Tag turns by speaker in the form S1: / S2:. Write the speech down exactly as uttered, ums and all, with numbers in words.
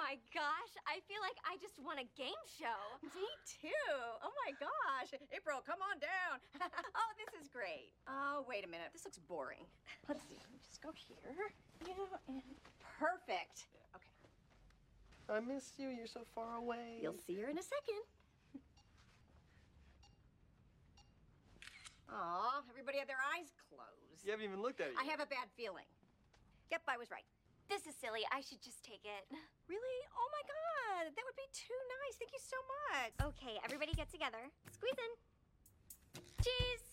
S1: my gosh, I feel like I just won a game show.
S2: Me too. Oh my gosh. April, come on down. Oh, this is great. Oh, wait a minute. This looks boring. Let's see. Let me just go here. Yeah, and perfect. Okay.
S3: I miss you. You're so far away.
S2: You'll see her in a second. Aw, everybody had their eyes closed.
S3: You haven't even looked at it yet.
S2: I have a bad feeling. Yep, I was right.
S1: This is silly. I should just take it.
S2: Really? Oh my God, that would be too nice. Thank you so much.
S1: Okay, everybody get together. Squeeze in. Cheese!